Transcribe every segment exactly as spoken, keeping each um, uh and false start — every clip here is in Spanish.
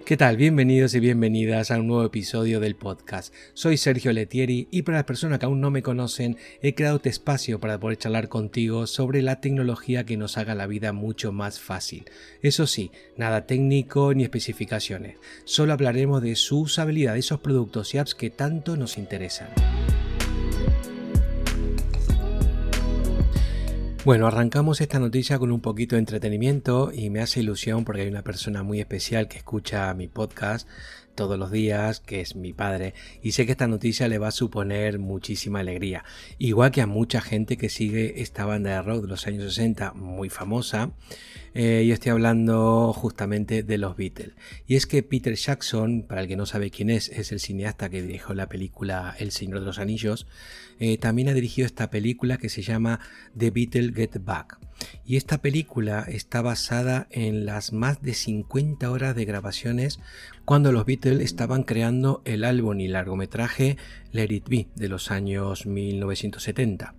¿Qué tal? Bienvenidos y bienvenidas a un nuevo episodio del podcast. Soy Sergio Lettieri y para las personas que aún no me conocen, he creado este espacio para poder charlar contigo sobre la tecnología que nos haga la vida mucho más fácil. Eso sí, nada técnico ni especificaciones. Solo hablaremos de su usabilidad, de esos productos y apps que tanto nos interesan. Bueno, arrancamos esta noticia con un poquito de entretenimiento y me hace ilusión porque hay una persona muy especial que escucha mi podcast todos los días, que es mi padre, y sé que esta noticia le va a suponer muchísima alegría. Igual que a mucha gente que sigue esta banda de rock de los años sesenta muy famosa, eh, yo estoy hablando justamente de los Beatles. Y es que Peter Jackson, para el que no sabe quién es, es el cineasta que dirigió la película El Señor de los Anillos, eh, también ha dirigido esta película que se llama The Beatles Get Back. Y esta película está basada en las más de cincuenta horas de grabaciones cuando los Beatles estaban creando el álbum y largometraje Let It Be de los años mil novecientos setenta.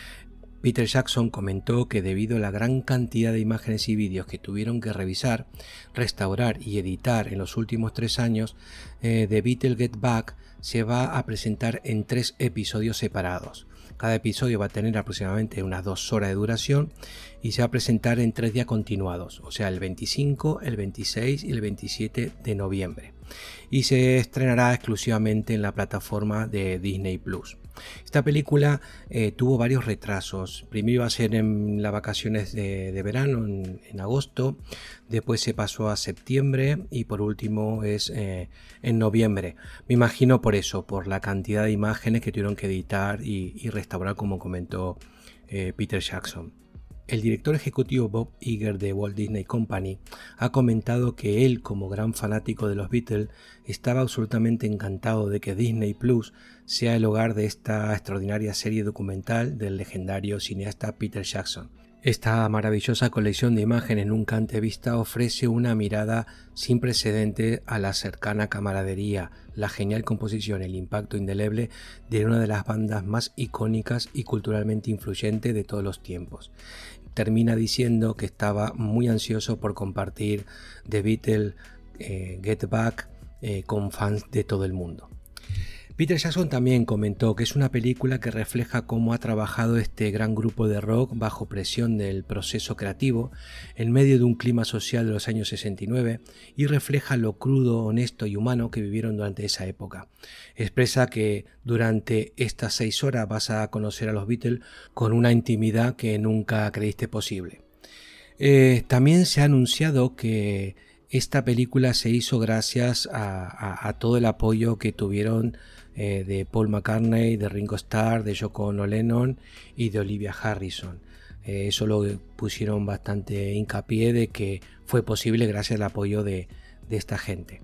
Peter Jackson comentó que debido a la gran cantidad de imágenes y vídeos que tuvieron que revisar, restaurar y editar en los últimos tres años, eh, The Beatles Get Back se va a presentar en tres episodios separados. Cada episodio va a tener aproximadamente unas dos horas de duración y se va a presentar en tres días continuados, o sea el veinticinco, el veintiséis y el veintisiete de noviembre. Y se estrenará exclusivamente en la plataforma de Disney Plus. Esta película eh, tuvo varios retrasos. Primero iba a ser en las vacaciones de, de verano, en, en agosto, después se pasó a septiembre y por último es eh, en noviembre. Me imagino por eso, por la cantidad de imágenes que tuvieron que editar y, y restaurar, como comentó eh, Peter Jackson. El director ejecutivo Bob Iger de Walt Disney Company ha comentado que él, como gran fanático de los Beatles, estaba absolutamente encantado de que Disney Plus sea el hogar de esta extraordinaria serie documental del legendario cineasta Peter Jackson. Esta maravillosa colección de imágenes nunca antes vista ofrece una mirada sin precedente a la cercana camaradería, la genial composición, el impacto indeleble de una de las bandas más icónicas y culturalmente influyentes de todos los tiempos. Termina diciendo que estaba muy ansioso por compartir The Beatles eh, Get Back eh, con fans de todo el mundo. Peter Jackson también comentó que es una película que refleja cómo ha trabajado este gran grupo de rock bajo presión del proceso creativo en medio de un clima social de los años sesenta y nueve y refleja lo crudo, honesto y humano que vivieron durante esa época. Expresa que durante estas seis horas vas a conocer a los Beatles con una intimidad que nunca creíste posible. Eh, también se ha anunciado que esta película se hizo gracias a, a, a todo el apoyo que tuvieron eh, de Paul McCartney, de Ringo Starr, de Yoko Ono Lennon y de Olivia Harrison. Eh, eso lo pusieron bastante hincapié de que fue posible gracias al apoyo de, de esta gente.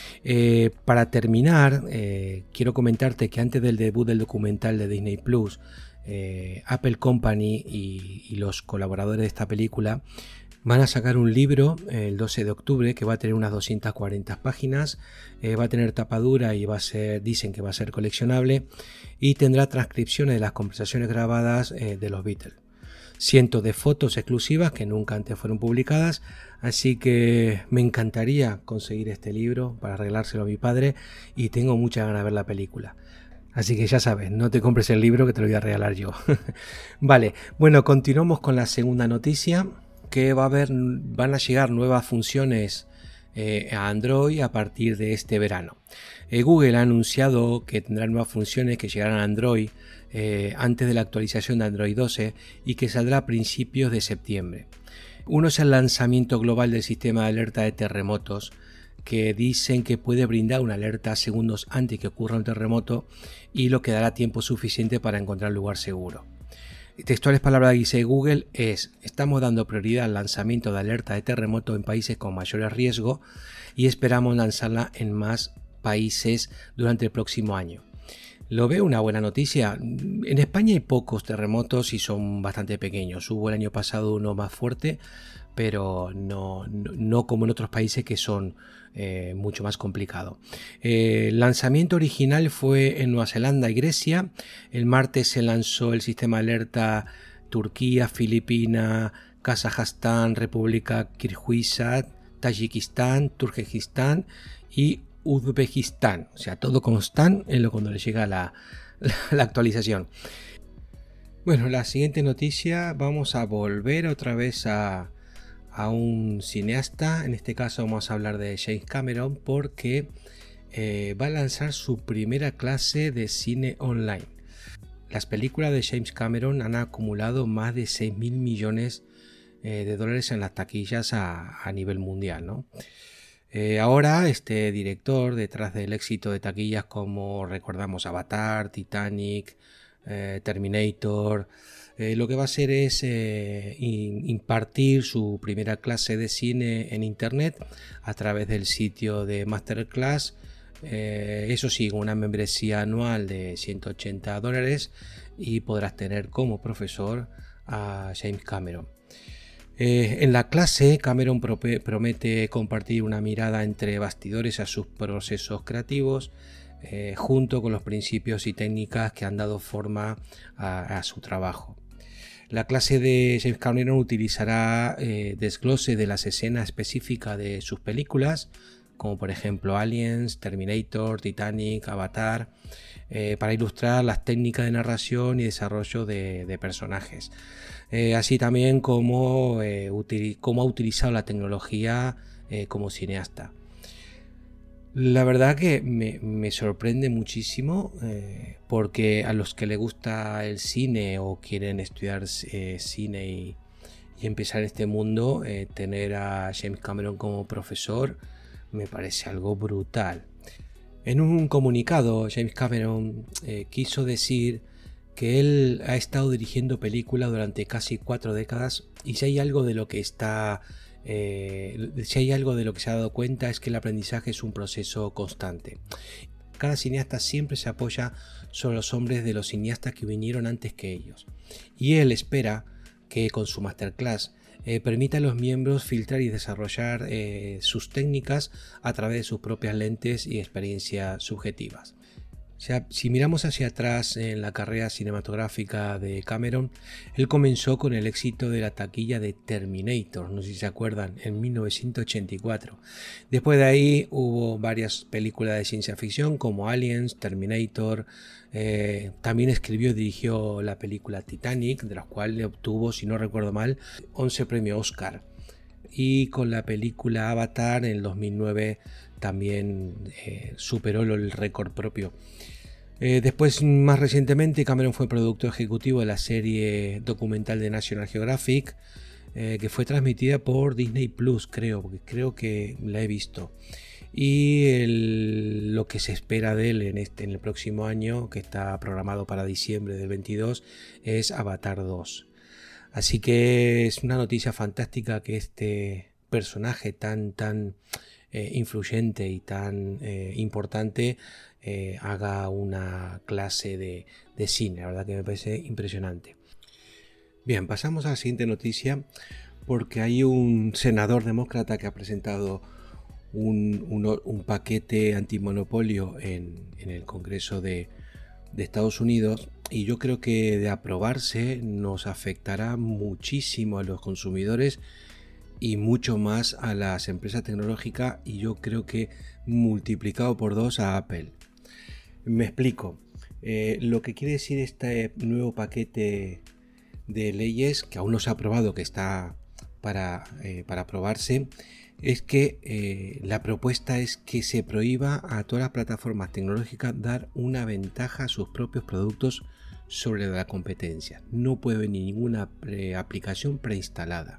Eh, para terminar, eh, quiero comentarte que antes del debut del documental de Disney Plus, eh, Apple Company y, y los colaboradores de esta película van a sacar un libro el doce de octubre que va a tener unas doscientas cuarenta páginas, eh, va a tener tapadura y va a ser, dicen que va a ser coleccionable y tendrá transcripciones de las conversaciones grabadas eh, de los Beatles. Cientos de fotos exclusivas que nunca antes fueron publicadas, así que me encantaría conseguir este libro para regalárselo a mi padre y tengo muchas ganas de ver la película. Así que ya sabes, no te compres el libro que te lo voy a regalar yo. Vale, bueno, continuamos con la segunda noticia. Que va a haber, van a llegar nuevas funciones eh, a Android a partir de este verano. Eh, Google ha anunciado que tendrá nuevas funciones que llegarán a Android eh, antes de la actualización de Android doce y que saldrá a principios de septiembre. Uno es el lanzamiento global del sistema de alerta de terremotos, que dicen que puede brindar una alerta segundos antes que ocurra un terremoto y lo que dará tiempo suficiente para encontrar un lugar seguro. Textuales palabras que dice Google es: estamos dando prioridad al lanzamiento de alerta de terremoto en países con mayores riesgo y esperamos lanzarla en más países durante el próximo año. Lo veo una buena noticia. En España hay pocos terremotos y son bastante pequeños. Hubo el año pasado uno más fuerte, pero no, no, no como en otros países que son eh, mucho más complicados. Eh, el lanzamiento original fue en Nueva Zelanda y Grecia. El martes se lanzó el sistema de alerta Turquía, Filipinas, Kazajstán, República Kirguistán, Tayikistán, Turkmenistán y Uzbekistán. O sea, todo con Stan en lo cuando le llega la, la, la actualización. Bueno, la siguiente noticia, vamos a volver otra vez a, a un cineasta. En este caso vamos a hablar de James Cameron porque eh, va a lanzar su primera clase de cine online. Las películas de James Cameron han acumulado más de seis mil millones eh, de dólares en las taquillas a, a nivel mundial, ¿no? Eh, ahora este director, detrás del éxito de taquillas como recordamos Avatar, Titanic, eh, Terminator, eh, lo que va a hacer es eh, in, impartir su primera clase de cine en internet a través del sitio de Masterclass. Eh, eso sí, una membresía anual de ciento ochenta dólares y podrás tener como profesor a James Cameron. Eh, en la clase, Cameron promete compartir una mirada entre bastidores a sus procesos creativos, eh, junto con los principios y técnicas que han dado forma a, a su trabajo. La clase de James Cameron utilizará eh, desglose de las escenas específicas de sus películas, como por ejemplo Aliens, Terminator, Titanic, Avatar, eh, para ilustrar las técnicas de narración y desarrollo de, de personajes. Eh, así también como eh, util- cómo ha utilizado la tecnología eh, como cineasta. La verdad que me, me sorprende muchísimo eh, porque a los que les gusta el cine o quieren estudiar eh, cine y, y empezar en este mundo, eh, tener a James Cameron como profesor me parece algo brutal. En un comunicado, James Cameron eh, quiso decir que él ha estado dirigiendo películas durante casi cuatro décadas y si hay algo de lo que está eh, si hay algo de lo que se ha dado cuenta es que el aprendizaje es un proceso constante. Cada cineasta siempre se apoya sobre los hombres de los cineastas que vinieron antes que ellos y él espera que con su masterclass eh, permita a los miembros filtrar y desarrollar eh, sus técnicas a través de sus propias lentes y experiencias subjetivas. O sea, si miramos hacia atrás en la carrera cinematográfica de Cameron, él comenzó con el éxito de la taquilla de Terminator, no sé si se acuerdan, en mil novecientos ochenta y cuatro. Después de ahí hubo varias películas de ciencia ficción como Aliens, Terminator, eh, también escribió y dirigió la película Titanic, de la cual le obtuvo, si no recuerdo mal, once premios Oscar. Y con la película Avatar en el dos mil nueve también eh, superó el récord propio. Eh, después, más recientemente, Cameron fue productor ejecutivo de la serie documental de National Geographic, eh, que fue transmitida por Disney Plus, creo, porque creo que la he visto. Y el, lo que se espera de él en, este, en el próximo año, que está programado para diciembre del veintidós, es Avatar dos. Así que es una noticia fantástica que este personaje tan, tan eh, influyente y tan eh, importante eh, haga una clase de, de cine. La verdad que me parece impresionante. Bien, pasamos a la siguiente noticia porque hay un senador demócrata que ha presentado un, un, un paquete antimonopolio en, en el Congreso de, de Estados Unidos y yo creo que de aprobarse nos afectará muchísimo a los consumidores y mucho más a las empresas tecnológicas y yo creo que multiplicado por dos a Apple. Me explico. Eh, lo que quiere decir este nuevo paquete de leyes que aún no se ha aprobado, que está para, eh, para aprobarse, es que eh, la propuesta es que se prohíba a todas las plataformas tecnológicas dar una ventaja a sus propios productos sobre la competencia. No puede haber ninguna pre aplicación preinstalada.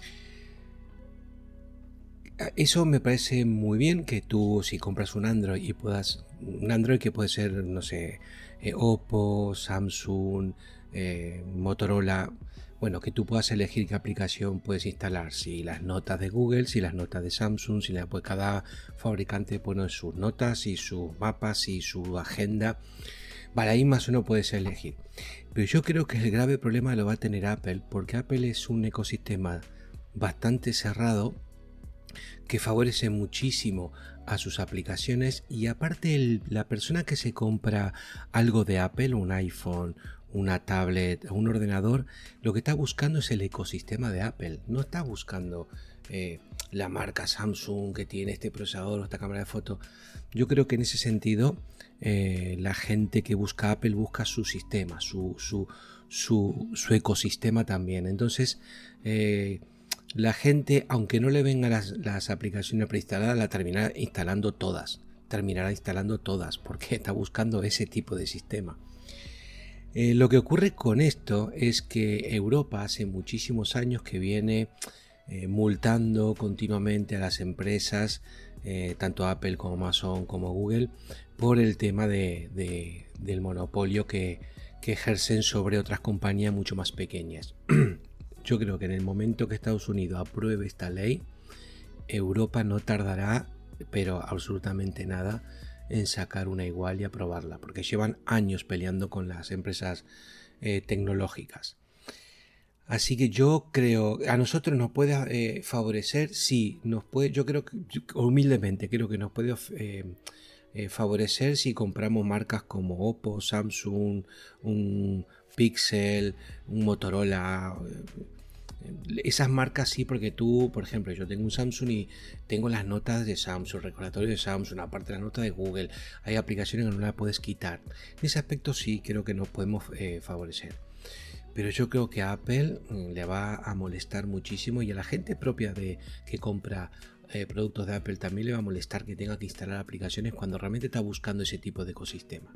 Eso me parece muy bien, que tú si compras un Android y puedas, un Android que puede ser, no sé, eh, Oppo, Samsung, eh, Motorola, bueno, que tú puedas elegir qué aplicación puedes instalar, si las notas de Google, si las notas de Samsung, si la, pues cada fabricante pone sus notas y sus mapas y su agenda. Vale, ahí más o menos puedes elegir. Pero yo creo que el grave problema lo va a tener Apple, porque Apple es un ecosistema bastante cerrado que favorece muchísimo a sus aplicaciones y aparte el, la persona que se compra algo de Apple, un iPhone, una tablet o un ordenador, lo que está buscando es el ecosistema de Apple. No está buscando eh, la marca Samsung que tiene este procesador o esta cámara de fotos. Yo creo que en ese sentido eh, la gente que busca Apple busca su sistema, su, su, su, su ecosistema también. Entonces eh, la gente, aunque no le vengan las, las aplicaciones preinstaladas, la terminará instalando todas. Terminará instalando todas porque está buscando ese tipo de sistema. Eh, lo que ocurre con esto es que Europa hace muchísimos años que viene eh, multando continuamente a las empresas, eh, tanto Apple como Amazon como Google, por el tema de, de, del monopolio que, que ejercen sobre otras compañías mucho más pequeñas. Yo creo que en el momento que Estados Unidos apruebe esta ley, Europa no tardará, pero absolutamente nada, en sacar una igual y aprobarla, porque llevan años peleando con las empresas eh, tecnológicas. Así que yo creo, a nosotros nos puede eh, favorecer, sí, nos puede, yo creo que, humildemente, creo que nos puede eh, eh, favorecer si compramos marcas como Oppo, Samsung, un Pixel, un Motorola. Esas marcas sí, porque tú, por ejemplo, yo tengo un Samsung y tengo las notas de Samsung, recordatorio de Samsung, aparte de la nota de Google, hay aplicaciones que no las puedes quitar. En ese aspecto sí creo que nos podemos eh, favorecer. Pero yo creo que a Apple mm, le va a molestar muchísimo, y a la gente propia de que compra eh, productos de Apple también le va a molestar que tenga que instalar aplicaciones cuando realmente está buscando ese tipo de ecosistema.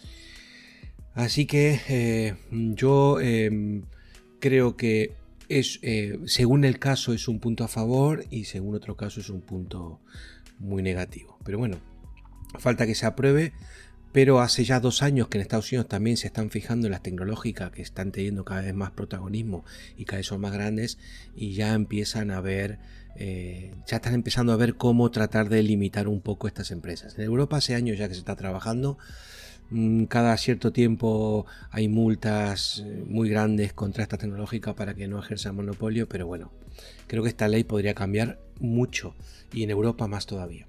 Así que eh, yo eh, creo que Es, eh, según el caso es un punto a favor y según otro caso es un punto muy negativo. Pero bueno, falta que se apruebe, pero hace ya dos años que en Estados Unidos también se están fijando en las tecnológicas que están teniendo cada vez más protagonismo y cada vez son más grandes, y ya empiezan a ver, eh, ya están empezando a ver cómo tratar de limitar un poco estas empresas. En Europa hace años ya que se está trabajando. Cada cierto tiempo hay multas muy grandes contra esta tecnológica para que no ejerza monopolio, pero bueno, creo que esta ley podría cambiar mucho, y en Europa más todavía.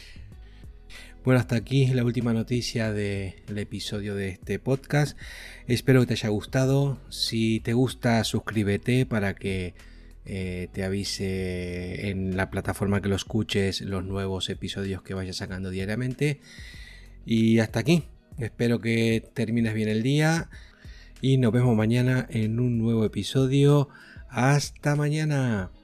Bueno, hasta aquí la última noticia del episodio de este podcast. Espero que te haya gustado. Si te gusta, suscríbete para que eh, te avise en la plataforma que lo escuches los nuevos episodios que vaya sacando diariamente. Y hasta aquí. Espero que termines bien el día y nos vemos mañana en un nuevo episodio. Hasta mañana.